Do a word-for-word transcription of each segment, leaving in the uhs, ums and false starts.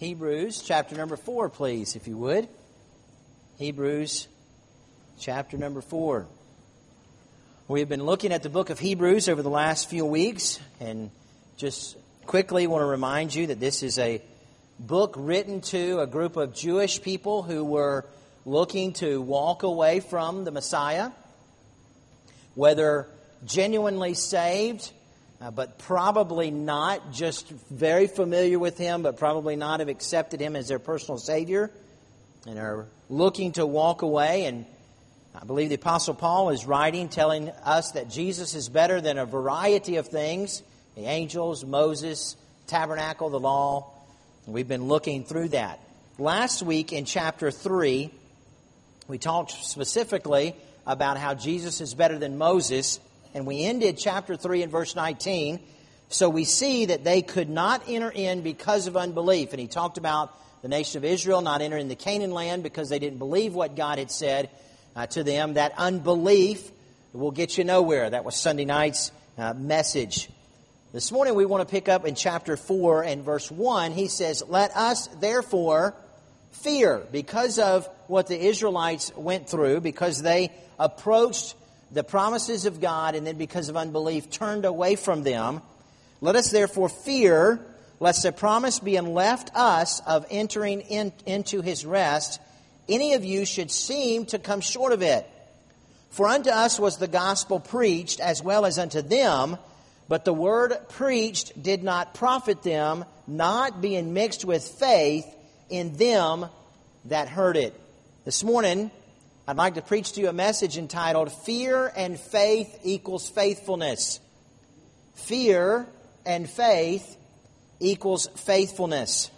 Hebrews chapter number four, please, if you would. Hebrews chapter number four. We have been looking at the book of Hebrews over the last few weeks, and just quickly want to remind you that this is a book written to a group of Jewish people who were looking to walk away from the Messiah, whether genuinely saved, uh, but probably not, just very familiar with Him, but probably not have accepted Him as their personal Savior, and are looking to walk away. And I believe the Apostle Paul is writing, telling us that Jesus is better than a variety of things, the angels, Moses, tabernacle, the law. We've been looking through that. Last week in chapter three, we talked specifically about how Jesus is better than Moses, and we ended chapter three in verse nineteen. So we see that they could not enter in because of unbelief. And he talked about the nation of Israel not entering the Canaan land because they didn't believe what God had said uh, to them. That unbelief will get you nowhere. That was Sunday night's uh, message. This morning we want to pick up in chapter four and verse one. He says, "Let us therefore fear," because of what the Israelites went through, because they approached the promises of God and then because of unbelief turned away from them. "Let us therefore fear, lest the promise being left us of entering in, into His rest, any of you should seem to come short of it. For unto us was the gospel preached as well as unto them, but the word preached did not profit them, not being mixed with faith in them that heard it." This morning, I'd like to preach to you a message entitled, "Fear and Faith Equals Faithfulness." Fear and faith equals faithfulness.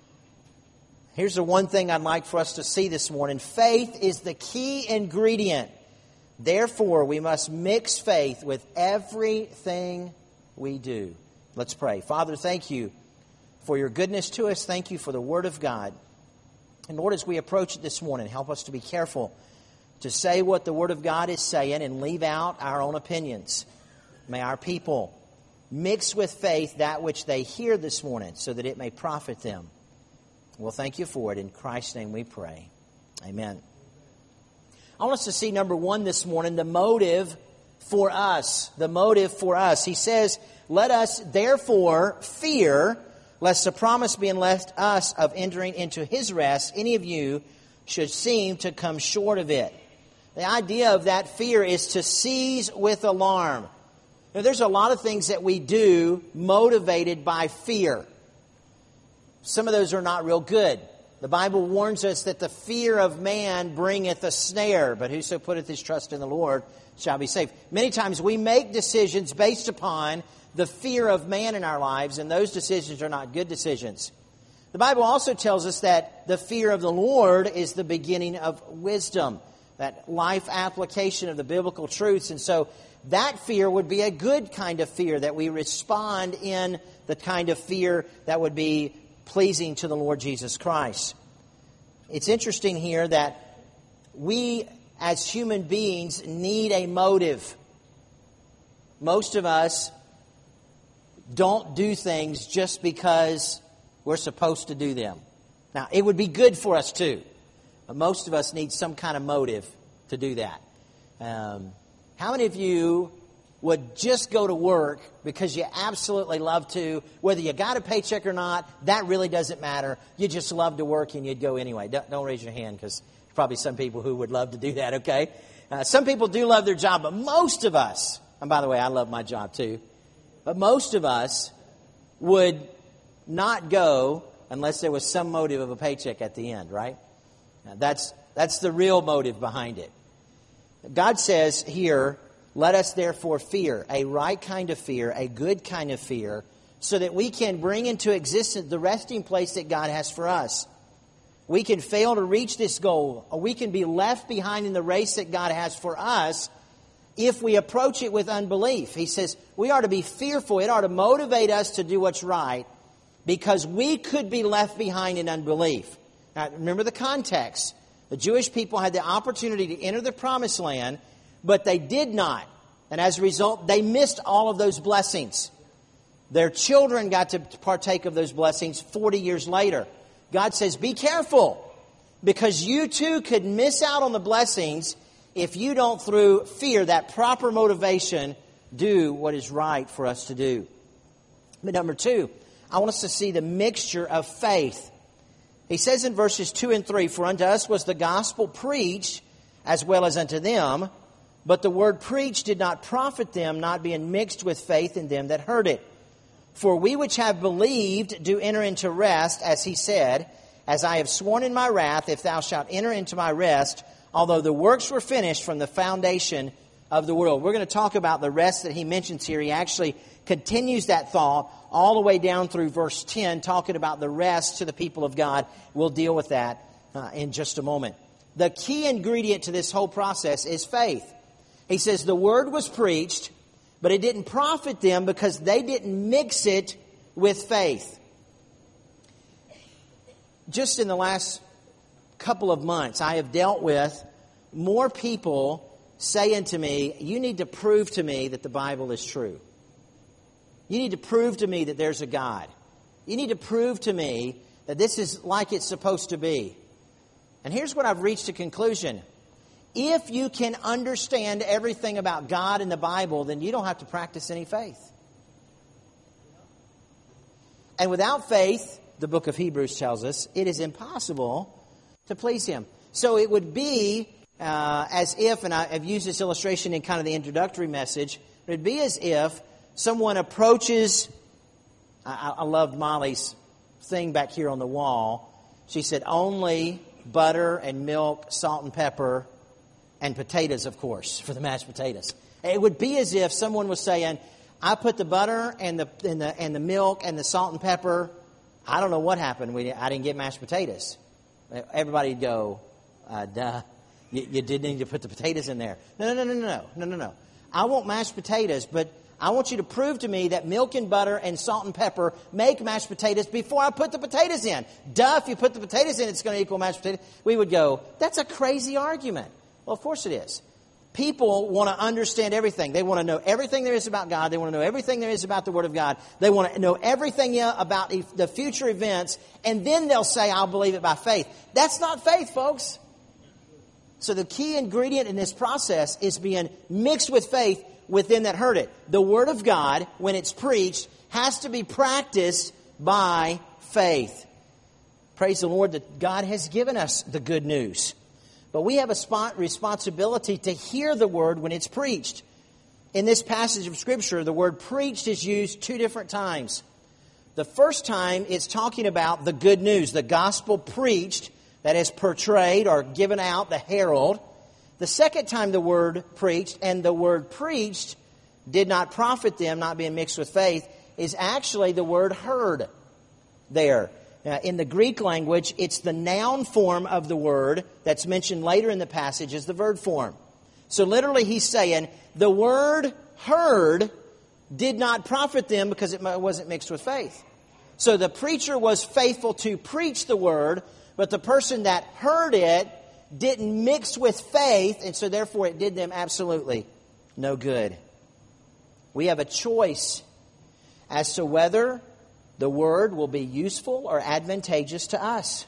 Here's the one thing I'd like for us to see this morning. Faith is the key ingredient. Therefore, we must mix faith with everything we do. Let's pray. Father, thank you for your goodness to us. Thank you for the Word of God. And Lord, as we approach it this morning, help us to be careful to say what the Word of God is saying and leave out our own opinions. May our people mix with faith that which they hear this morning so that it may profit them. Well, thank you for it. In Christ's name we pray. Amen. I want us to see, number one this morning, the motive for us. The motive for us. He says, "Let us therefore fear, lest the promise being left us of entering into His rest, any of you should seem to come short of it." The idea of that fear is to seize with alarm. Now, there's a lot of things that we do motivated by fear. Some of those are not real good. The Bible warns us that the fear of man bringeth a snare, but whoso putteth his trust in the Lord shall be saved. Many times we make decisions based upon the fear of man in our lives, and those decisions are not good decisions. The Bible also tells us that the fear of the Lord is the beginning of wisdom, that life application of the biblical truths. And so that fear would be a good kind of fear, that we respond in the kind of fear that would be pleasing to the Lord Jesus Christ. It's interesting here that we as human beings need a motive. Most of us don't do things just because we're supposed to do them. Now, it would be good for us too, but most of us need some kind of motive to do that. Um, how many of you would just go to work because you absolutely love to, whether you got a paycheck or not, that really doesn't matter. You just love to work and you'd go anyway. Don't, don't raise your hand, because there's probably some people who would love to do that, okay? Uh, some people do love their job, but most of us, and by the way, I love my job too, but most of us would not go unless there was some motive of a paycheck at the end, right? Now, that's, that's the real motive behind it. God says here, "Let us therefore fear," a right kind of fear, a good kind of fear, so that we can bring into existence the resting place that God has for us. We can fail to reach this goal, or we can be left behind in the race that God has for us if we approach it with unbelief. He says we are to be fearful. It ought to motivate us to do what's right, because we could be left behind in unbelief. Now, remember the context. The Jewish people had the opportunity to enter the promised land, but they did not. And as a result, they missed all of those blessings. Their children got to partake of those blessings forty years later. God says, be careful, because you too could miss out on the blessings if you don't, through fear, that proper motivation, do what is right for us to do. But number two, I want us to see the mixture of faith. He says in verses two and three, for unto us was the gospel preached as well as unto them, but the word preached did not profit them, not being mixed with faith in them that heard it. For we which have believed do enter into rest, as he said, as I have sworn in my wrath, if thou shalt enter into my rest, although the works were finished from the foundation of the world. We're going to talk about the rest that he mentions here. He actually continues that thought all the way down through verse ten, talking about the rest to the people of God. We'll deal with that uh, in just a moment. The key ingredient to this whole process is faith. He says the word was preached, but it didn't profit them because they didn't mix it with faith. Just in the last couple of months, I have dealt with more people saying to me, you need to prove to me that the Bible is true. You need to prove to me that there's a God. You need to prove to me that this is like it's supposed to be. And here's what I've reached a conclusion. If you can understand everything about God in the Bible, then you don't have to practice any faith. And without faith, the book of Hebrews tells us, it is impossible to please Him. So it would be uh, as if, and I, I've used this illustration in kind of the introductory message, it would be as if someone approaches, I, I loved Molly's thing back here on the wall. She said, only butter and milk, salt and pepper, and potatoes, of course, for the mashed potatoes. It would be as if someone was saying, I put the butter and the and the, and the milk and the salt and pepper. I don't know what happened. We, I didn't get mashed potatoes. Everybody would go, uh, duh, you, you did need to put the potatoes in there. No, no, no, no, no, no, no, no. I want mashed potatoes, but I want you to prove to me that milk and butter and salt and pepper make mashed potatoes before I put the potatoes in. Duh, if you put the potatoes in, it's going to equal mashed potatoes. We would go, that's a crazy argument. Well, of course it is. People want to understand everything. They want to know everything there is about God. They want to know everything there is about the Word of God. They want to know everything about the future events. And then they'll say, I'll believe it by faith. That's not faith, folks. So the key ingredient in this process is being mixed with faith with them that heard it. The Word of God, when it's preached, has to be practiced by faith. Praise the Lord that God has given us the good news. But we have a spot responsibility to hear the Word when it's preached. In this passage of Scripture, the word preached is used two different times. The first time, it's talking about the good news, the gospel preached, that is portrayed or given out, the herald. The second time the word preached, and the word preached did not profit them, not being mixed with faith, is actually the word heard there. Uh, in the Greek language, it's the noun form of the word that's mentioned later in the passage as the verb form. So literally he's saying, the word heard did not profit them because it wasn't mixed with faith. So the preacher was faithful to preach the word, but the person that heard it didn't mix with faith, and so therefore it did them absolutely no good. We have a choice as to whether the word will be useful or advantageous to us.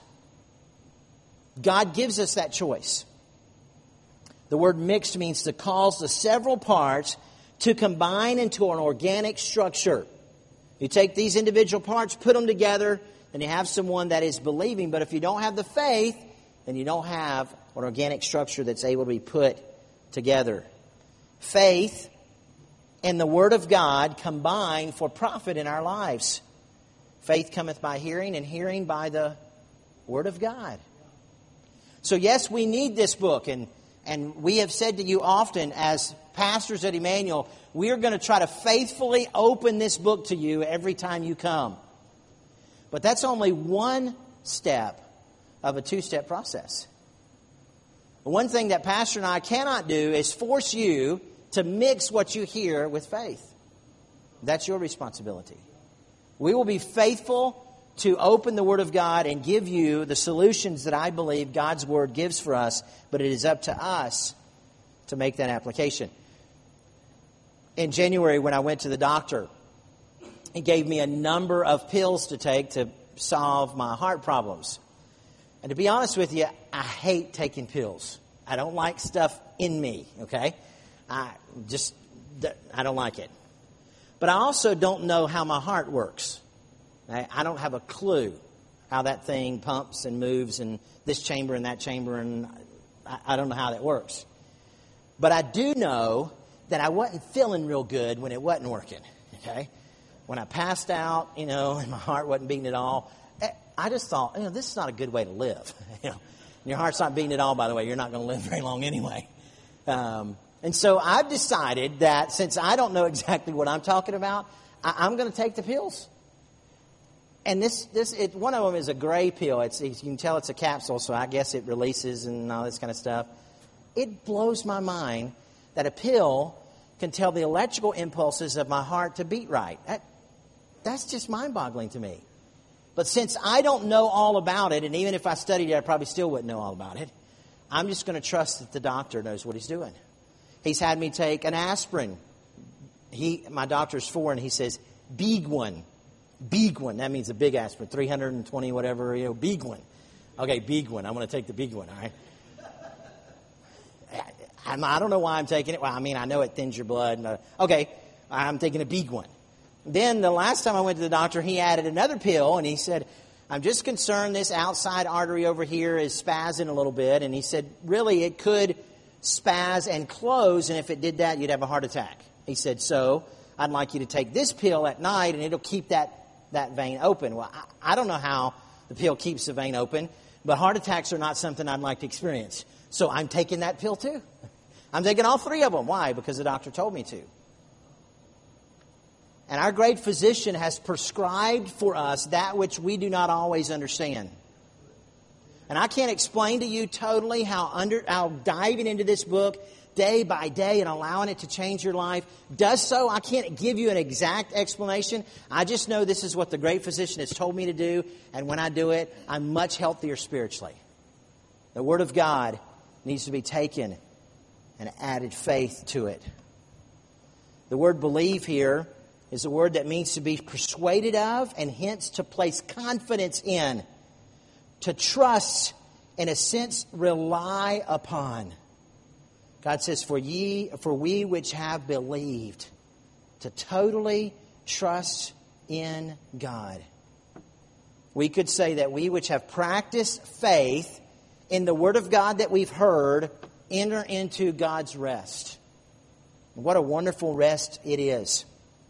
God gives us that choice. The word mixed means to cause the several parts to combine into an organic structure. You take these individual parts, put them together, and you have someone that is believing. But if you don't have the faith, then you don't have an organic structure that's able to be put together. Faith and the Word of God combine for profit in our lives. Faith cometh by hearing, and hearing by the Word of God. So yes, we need this book, and, and we have said to you often as pastors at Emmanuel, we are going to try to faithfully open this book to you every time you come. But that's only one step of a two-step process. One thing that Pastor and I cannot do is force you to mix what you hear with faith. That's your responsibility. We will be faithful to open the Word of God and give you the solutions that I believe God's Word gives for us, but it is up to us to make that application. In January, when I went to the doctor, he gave me a number of pills to take to solve my heart problems. And to be honest with you, I hate taking pills. I don't like stuff in me, okay? I just, I don't like it. But I also don't know how my heart works. I, I don't have a clue how that thing pumps and moves in this chamber and that chamber, and I, I don't know how that works. But I do know that I wasn't feeling real good when it wasn't working, okay? When I passed out, you know, and my heart wasn't beating at all, I just thought, you know, this is not a good way to live. You know, your heart's not beating at all, by the way, you're not going to live very long anyway. Um, and so I've decided that since I don't know exactly what I'm talking about, I, I'm going to take the pills. And this, this, it, one of them is a gray pill. It's, you can tell it's a capsule, so I guess it releases and all this kind of stuff. It blows my mind that a pill can tell the electrical impulses of my heart to beat right. That, that's just mind-boggling to me. But since I don't know all about it, and even if I studied it, I probably still wouldn't know all about it, I'm just going to trust that the doctor knows what he's doing. He's had me take an aspirin. He, my doctor's four, and he says, big one. Big one. That means a big aspirin, three hundred twenty whatever, you know, big one. Okay, big one. I'm going to take the big one, all right? I don't know why I'm taking it. Well, I mean, I know it thins your blood. Okay, I'm taking a big one. Then the last time I went to the doctor, he added another pill, and he said, I'm just concerned this outside artery over here is spazzing a little bit. And he said, really, it could spaz and close, and if it did that, you'd have a heart attack. He said, so I'd like you to take this pill at night, and it'll keep that, that vein open. Well, I, I don't know how the pill keeps the vein open, but heart attacks are not something I'd like to experience. So I'm taking that pill too. I'm taking all three of them. Why? Because the doctor told me to. And our great physician has prescribed for us that which we do not always understand. And I can't explain to you totally how under how diving into this book day by day and allowing it to change your life does so. I can't give you an exact explanation. I just know this is what the great physician has told me to do. And when I do it, I'm much healthier spiritually. The Word of God needs to be taken and added faith to it. The word believe here is a word that means to be persuaded of and hence to place confidence in. To trust, in a sense, rely upon. God says, for ye, for we which have believed, to totally trust in God. We could say that we which have practiced faith in the Word of God that we've heard, enter into God's rest. What a wonderful rest it is.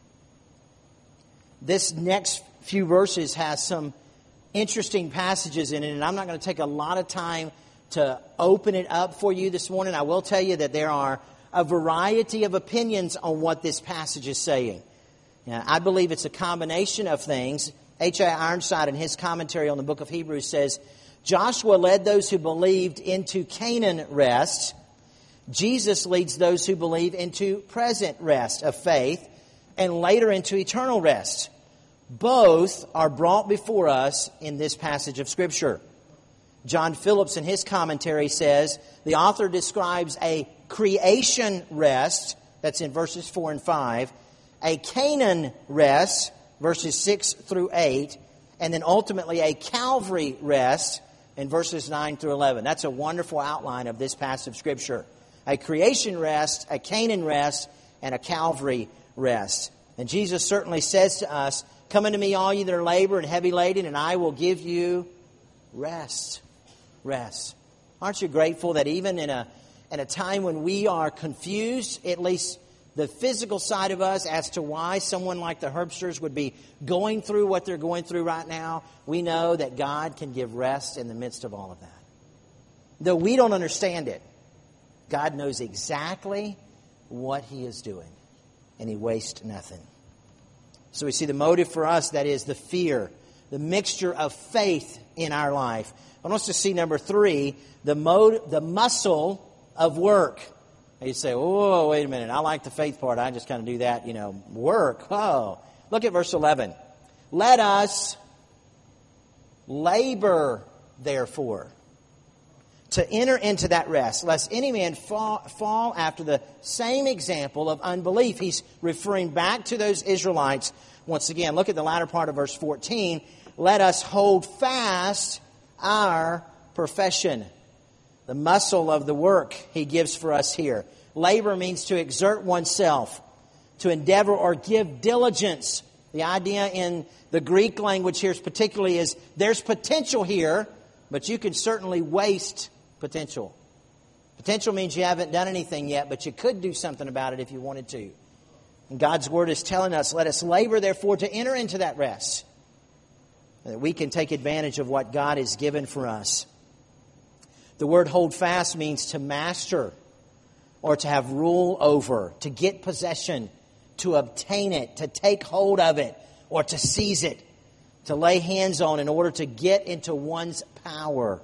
This next few verses has some interesting passages in it, and I'm not going to take a lot of time to open it up for you this morning. I will tell you that there are a variety of opinions on what this passage is saying. Now, I believe it's a combination of things. H A Ironside, in his commentary on the book of Hebrews, says, Joshua led those who believed into Canaan rest. Jesus leads those who believe into present rest of faith and later into eternal rest. Both are brought before us in this passage of Scripture. John Phillips, in his commentary, says the author describes a creation rest, that's in verses four and five, a Canaan rest, verses six through eight, and then ultimately a Calvary rest in verses nine through eleven. That's a wonderful outline of this passage of Scripture. A creation rest, a Canaan rest, and a Calvary rest. And Jesus certainly says to us, come unto me, all ye that are labor and heavy laden, and I will give you rest. Rest. Aren't you grateful that even in a, in a time when we are confused, at least the physical side of us as to why someone like the Herbsters would be going through what they're going through right now, we know that God can give rest in the midst of all of that. Though we don't understand it, God knows exactly what He is doing, and He wastes nothing. So we see the motive for us, that is the fear, the mixture of faith in our life. I want us to see number three, the mode, the muscle of work. And you say, oh, wait a minute, I like the faith part. I just kind of do that, you know, work. Oh, look at verse eleven. Let us labor, therefore, to enter into that rest, lest any man fall, fall after the same example of unbelief. He's referring back to those Israelites once again. Look at the latter part of verse fourteen. let us hold fast our profession. The muscle of the work he gives for us here. Labor means to exert oneself, to endeavor or give diligence. The idea in the Greek language here particularly is there's potential here, but you can certainly waste potential. Potential means you haven't done anything yet, but you could do something about it if you wanted to. And God's Word is telling us, let us labor, therefore, to enter into that rest, that we can take advantage of what God has given for us. The word hold fast means to master or to have rule over, to get possession, to obtain it, to take hold of it, or to seize it, to lay hands on in order to get into one's power,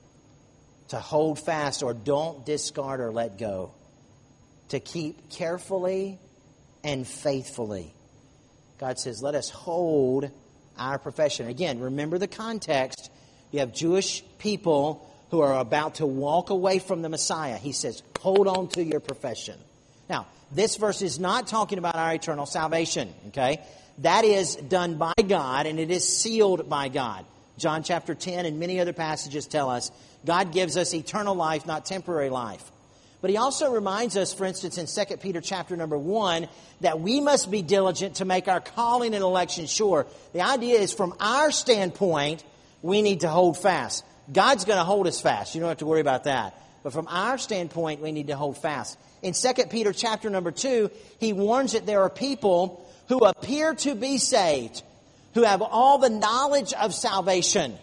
to hold fast or don't discard or let go, to keep carefully and faithfully. God says, let us hold our profession. Again, remember the context. You have Jewish people who are about to walk away from the Messiah. He says, hold on to your profession. Now, this verse is not talking about our eternal salvation, okay? That is done by God, and it is sealed by God. John chapter ten and many other passages tell us God gives us eternal life, not temporary life. But he also reminds us, for instance, in Second Peter chapter number one, that we must be diligent to make our calling and election sure. The idea is from our standpoint, we need to hold fast. God's going to hold us fast. You don't have to worry about that. But from our standpoint, we need to hold fast. In Second Peter chapter number two, he warns that there are people who appear to be saved, who have all the knowledge of salvation,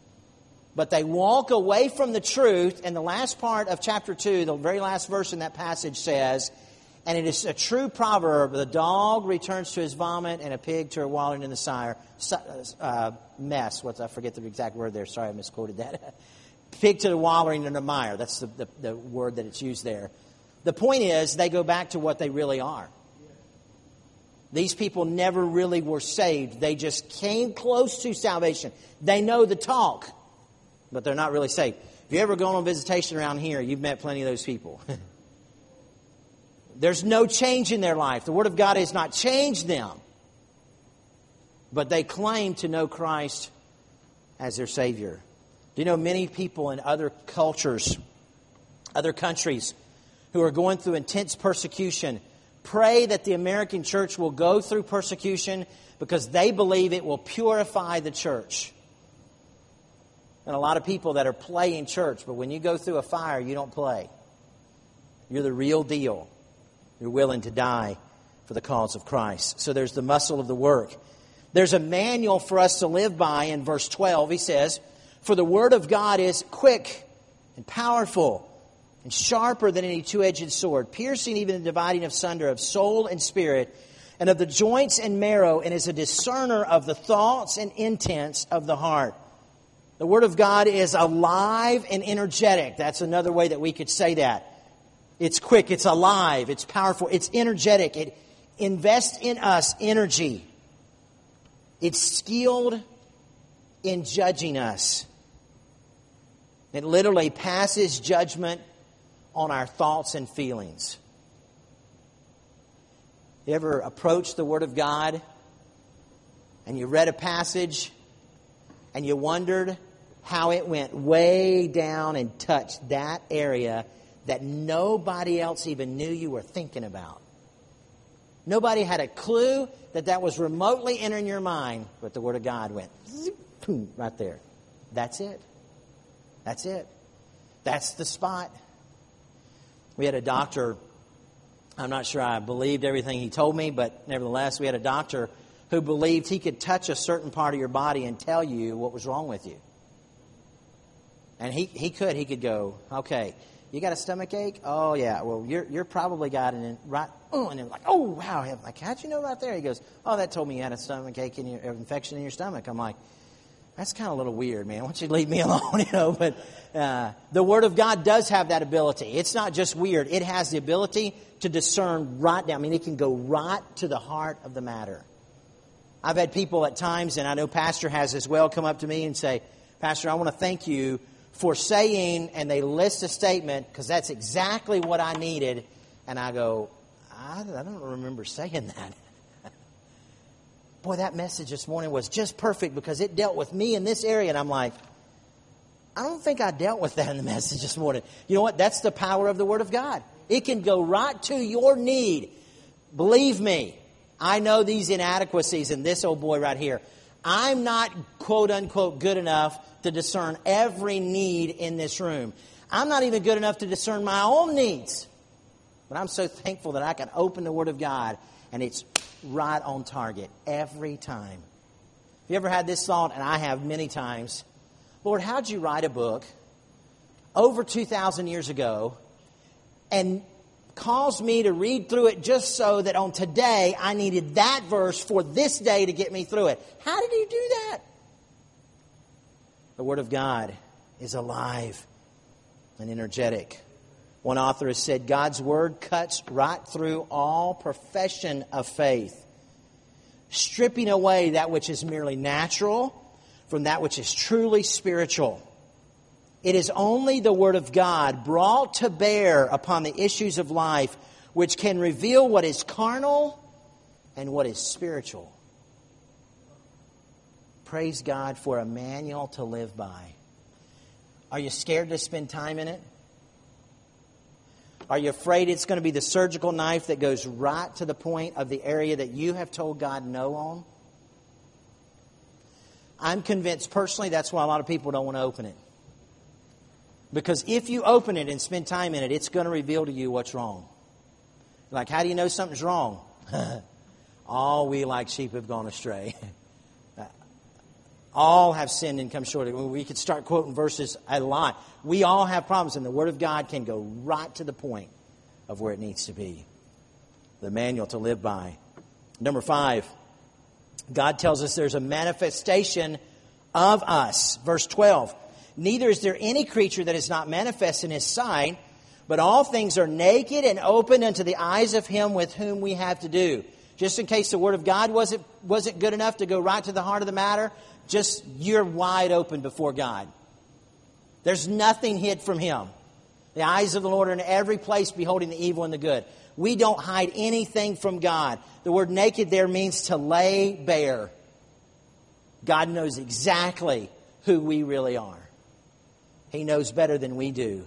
but they walk away from the truth. And the last part of chapter two, the very last verse in that passage says, and it is a true proverb, the dog returns to his vomit and a pig to her wallowing in the sire, uh, mess. What's I forget the exact word there. Sorry, I misquoted that. Pig to the wallowing in the mire. That's the, the, the word that it's used there. The point is, they go back to what they really are. These people never really were saved. They just came close to salvation. They know the talk, but they're not really saved. If you ever gone on visitation around here, you've met plenty of those people. There's no change in their life. The Word of God has not changed them. But they claim to know Christ as their Savior. Do you know many people in other cultures, other countries, who are going through intense persecution, pray that the American church will go through persecution because they believe it will purify the church. And a lot of people that are playing church, but when you go through a fire, you don't play. You're the real deal. You're willing to die for the cause of Christ. So there's the muscle of the work. There's a manual for us to live by in verse twelve. He says, for the word of God is quick and powerful and sharper than any two-edged sword, piercing even the dividing of sunder of soul and spirit, and of the joints and marrow, and is a discerner of the thoughts and intents of the heart. The Word of God is alive and energetic. That's another way that we could say that. It's quick, it's alive, it's powerful, it's energetic. It invests in us energy. It's skilled in judging us. It literally passes judgment on our thoughts and feelings. You ever approached the Word of God and you read a passage and you wondered how it went way down and touched that area that nobody else even knew you were thinking about? Nobody had a clue that that was remotely entering your mind, but the Word of God went zip, boom, right there. That's it. That's it. That's the spot. We had a doctor, I'm not sure I believed everything he told me, but nevertheless, we had a doctor who believed he could touch a certain part of your body and tell you what was wrong with you. And he, he could. He could go, okay, you got a stomach ache? Oh, yeah. Well, you're you're probably got an right. Oh, and they're like, oh, wow. I'm like, how'd you know right there? He goes, oh, that told me you had a stomach ache and your infection in your stomach. I'm like, that's kind of a little weird, man. Why don't you leave me alone? You know, but uh, the Word of God does have that ability. It's not just weird. It has the ability to discern right down. I mean, it can go right to the heart of the matter. I've had people at times, and I know Pastor has as well, come up to me and say, Pastor, I want to thank you for saying, and they list a statement, because that's exactly what I needed. And I go, I, I don't remember saying that. boy, that message this morning was just perfect because it dealt with me in this area. And I'm like, I don't think I dealt with that in the message this morning. You know what? That's the power of the Word of God. It can go right to your need. Believe me, I know these inadequacies in this old boy right here. I'm not, quote unquote, good enough to discern every need in this room. I'm not even good enough to discern my own needs. But I'm so thankful that I can open the Word of God and it's right on target every time. Have you ever had this thought? And I have many times. Lord, how'd you write a book over two thousand years ago and cause me to read through it just so that on today I needed that verse for this day to get me through it? How did you do that? The Word of God is alive and energetic. One author has said, God's Word cuts right through all profession of faith, stripping away that which is merely natural from that which is truly spiritual. It is only the Word of God brought to bear upon the issues of life which can reveal what is carnal and what is spiritual. Praise God for a manual to live by. Are you scared to spend time in it? Are you afraid it's going to be the surgical knife that goes right to the point of the area that you have told God no on? I'm convinced personally that's why a lot of people don't want to open it. Because if you open it and spend time in it, it's going to reveal to you what's wrong. Like, how do you know something's wrong? All we like sheep have gone astray. All have sinned and come short of it. We could start quoting verses a lot. We all have problems, and the Word of God can go right to the point of where it needs to be. The manual to live by. Number five, God tells us there's a manifestation of us. Verse twelve, neither is there any creature that is not manifest in His sight, but all things are naked and open unto the eyes of Him with whom we have to do. Just in case the Word of God wasn't, wasn't good enough to go right to the heart of the matter, just you're wide open before God. There's nothing hid from Him. The eyes of the Lord are in every place, beholding the evil and the good. We don't hide anything from God. The word naked there means to lay bare. God knows exactly who we really are. He knows better than we do.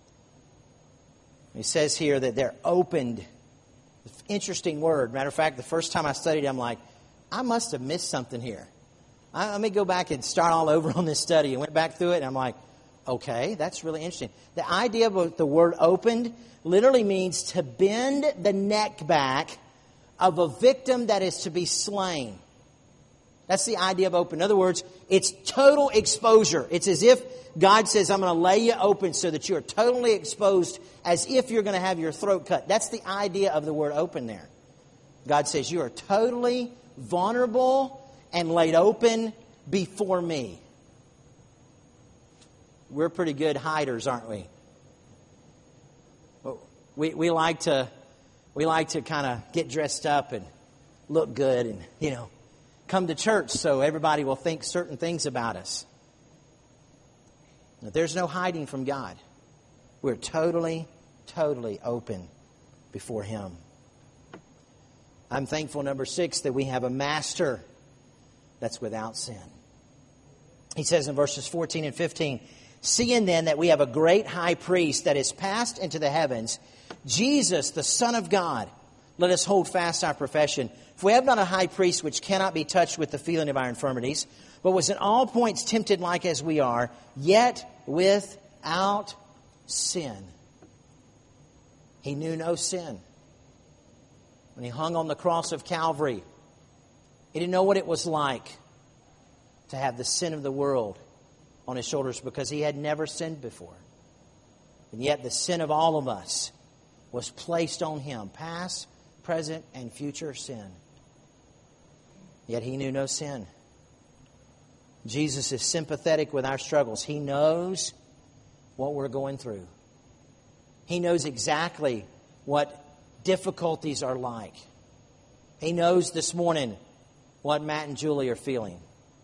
He says here that they're opened. Interesting word. Matter of fact, the first time I studied it, I'm like, I must have missed something here. I, let me go back and start all over on this study. And went back through it, and I'm like, okay, that's really interesting. The idea of the word opened literally means to bend the neck back of a victim that is to be slain. That's the idea of open. In other words, it's total exposure. It's as if God says, I'm going to lay you open so that you're totally exposed as if you're going to have your throat cut. That's the idea of the word open there. God says, you are totally vulnerable and laid open before me. We're pretty good hiders, aren't we? We we like to we like to kind of get dressed up and look good and, you know, come to church so everybody will think certain things about us. There's no hiding from God. We're totally, totally open before Him. I'm thankful, number six, that we have a master that's without sin. He says in verses fourteen and fifteen, seeing then that we have a great high priest that is passed into the heavens, Jesus, the Son of God, let us hold fast our profession. For we have not a high priest which cannot be touched with the feeling of our infirmities, but was in all points tempted like as we are, yet without sin. He knew no sin. When He hung on the cross of Calvary, He didn't know what it was like to have the sin of the world on His shoulders because He had never sinned before. And yet the sin of all of us was placed on Him, past, present, and future sin. Yet He knew no sin. Jesus is sympathetic with our struggles. He knows what we're going through. He knows exactly what difficulties are like. He knows this morning what Matt and Julie are feeling.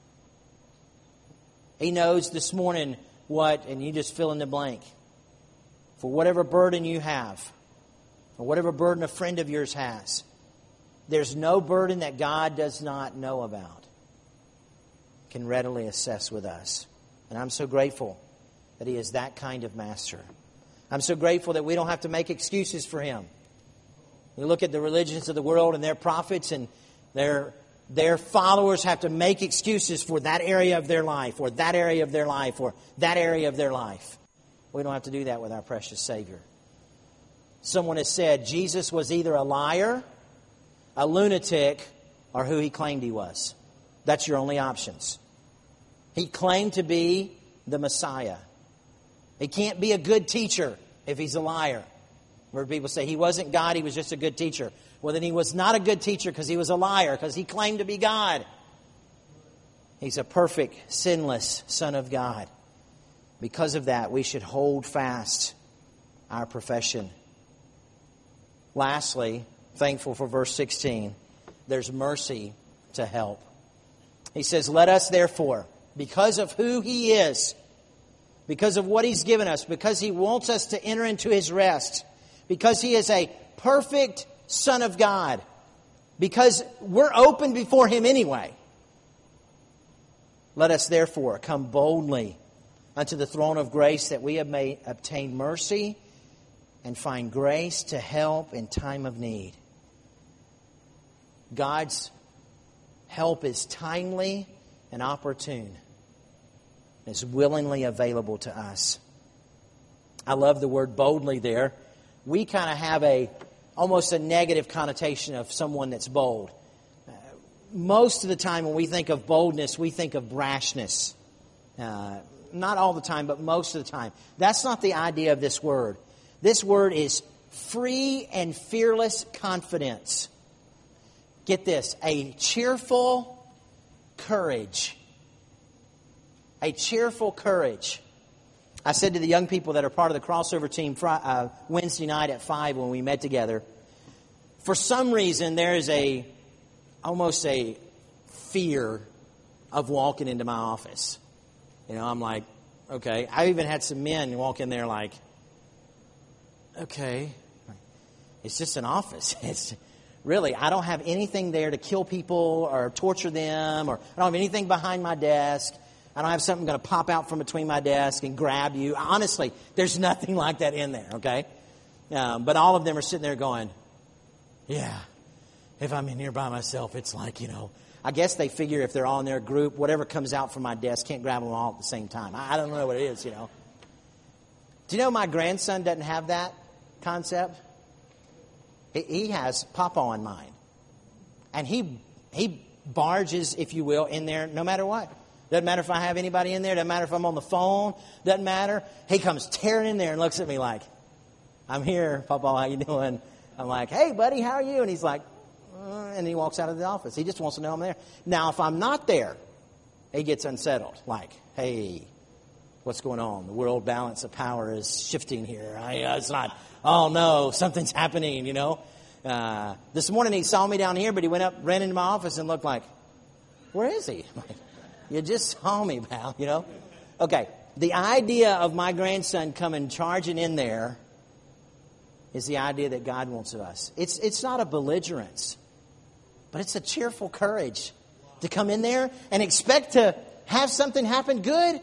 He knows this morning what, and you just fill in the blank, for whatever burden you have, or whatever burden a friend of yours has, There's no burden that God does not know about, can readily assess with us. And I'm so grateful that He is that kind of master. I'm so grateful that we don't have to make excuses for Him. You look at the religions of the world and their prophets and their, their followers have to make excuses for that area of their life, or that area of their life, or that area of their life. We don't have to do that with our precious Savior. Someone has said Jesus was either a liar, a lunatic, or who He claimed He was. That's your only options. He claimed to be the Messiah. He can't be a good teacher if He's a liar. Where people say He wasn't God, He was just a good teacher. Well, then He was not a good teacher because He was a liar, because He claimed to be God. He's a perfect, sinless Son of God. Because of that, we should hold fast our profession. Lastly, thankful for verse sixteen, there's mercy to help. He says, let us therefore, because of who He is, because of what He's given us, because He wants us to enter into His rest, because He is a perfect Son of God, because we're open before Him anyway, let us therefore come boldly unto the throne of grace, that we may obtain mercy and find grace to help in time of need. God's help is timely and opportune. Is willingly available to us. I love the word boldly there. We kind of have a almost a negative connotation of someone that's bold. Uh, most of the time when we think of boldness, we think of brashness. Uh, not all the time, but most of the time. That's not the idea of this word. This word is free and fearless confidence. Get this, a cheerful courage. A cheerful courage. I said to the young people that are part of the crossover team uh, Wednesday night at five when we met together, for some reason there is a almost a fear of walking into my office. You know, I'm like, okay. I even had some men walk in there like, okay, it's just an office. It's really, I don't have anything there to kill people or torture them, or I don't have anything behind my desk. I don't have something going to pop out from between my desk and grab you. Honestly, there's nothing like that in there, okay? Um, but all of them are sitting there going, yeah, if I'm in here by myself, it's like, you know, I guess they figure if they're all in their group, whatever comes out from my desk, can't grab them all at the same time. I, I don't know what it is, you know. Do you know my grandson doesn't have that concept? He, he has Papa in mind. And he he barges, if you will, in there no matter what. Doesn't matter if I have anybody in there. Doesn't matter if I'm on the phone. Doesn't matter. He comes tearing in there and looks at me like, I'm here, Papa, how you doing? I'm like, hey, buddy, how are you? And he's like, uh, and he walks out of the office. He just wants to know I'm there. Now, if I'm not there, he gets unsettled. Like, hey, what's going on? The world balance of power is shifting here. I, uh, it's not, oh, no, something's happening, you know. Uh, this morning he saw me down here, but he went up, ran into my office and looked like, where is he? Like, you just saw me, pal, you know. Okay, the idea of my grandson coming charging in there is the idea that God wants of us. It's it's not a belligerence, but it's a cheerful courage to come in there and expect to have something happen good.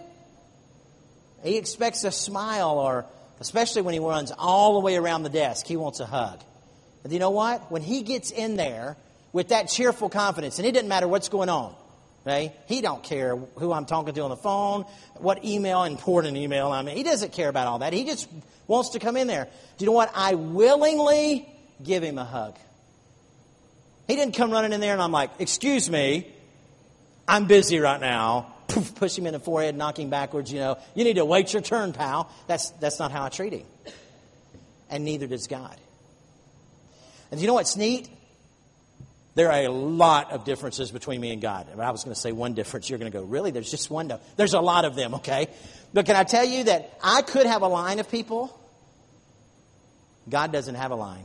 He expects a smile, or especially when he runs all the way around the desk, he wants a hug. But you know what? When he gets in there with that cheerful confidence, and it doesn't matter what's going on, okay? He don't care who I'm talking to on the phone, what email, important email I mean. He doesn't care about all that. He just wants to come in there. Do you know what? I willingly give him a hug. He didn't come running in there and I'm like, excuse me, I'm busy right now. Poof, push him in the forehead, knock him backwards, you know. You need to wait your turn, pal. That's, that's not how I treat him. And neither does God. And you know what's neat? There are a lot of differences between me and God. If I was going to say one difference, you're going to go, really? There's just one? No. There's a lot of them, okay? But can I tell you that I could have a line of people? God doesn't have a line.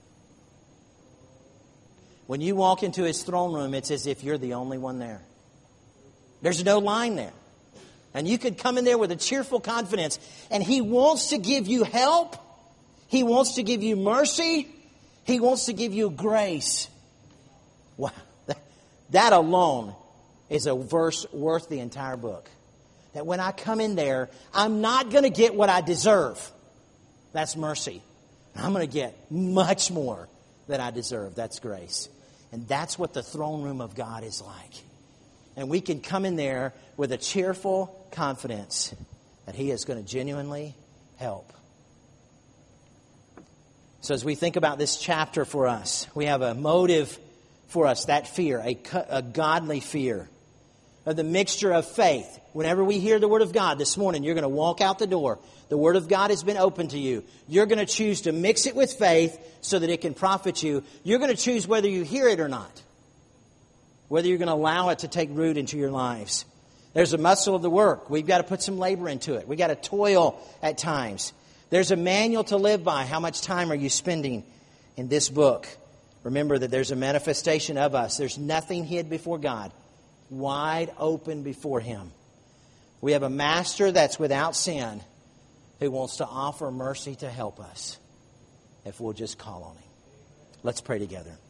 When you walk into His throne room, it's as if you're the only one there. There's no line there. And you could come in there with a cheerful confidence, and He wants to give you help. He wants to give you mercy. He wants to give you grace. Wow. That alone is a verse worth the entire book. That when I come in there, I'm not going to get what I deserve. That's mercy. I'm going to get much more than I deserve. That's grace. And that's what the throne room of God is like. And we can come in there with a cheerful confidence that He is going to genuinely help. So as we think about this chapter for us, we have a motive for us, that fear, a, a godly fear, of the mixture of faith. Whenever we hear the Word of God this morning, you're going to walk out the door. The Word of God has been opened to you. You're going to choose to mix it with faith so that it can profit you. You're going to choose whether you hear it or not, whether you're going to allow it to take root into your lives. There's a muscle of the work. We've got to put some labor into it. We've got to toil at times. There's a manual to live by. How much time are you spending in this book? Remember that there's a manifestation of us. There's nothing hid before God. Wide open before Him. We have a Master that's without sin who wants to offer mercy to help us if we'll just call on Him. Let's pray together.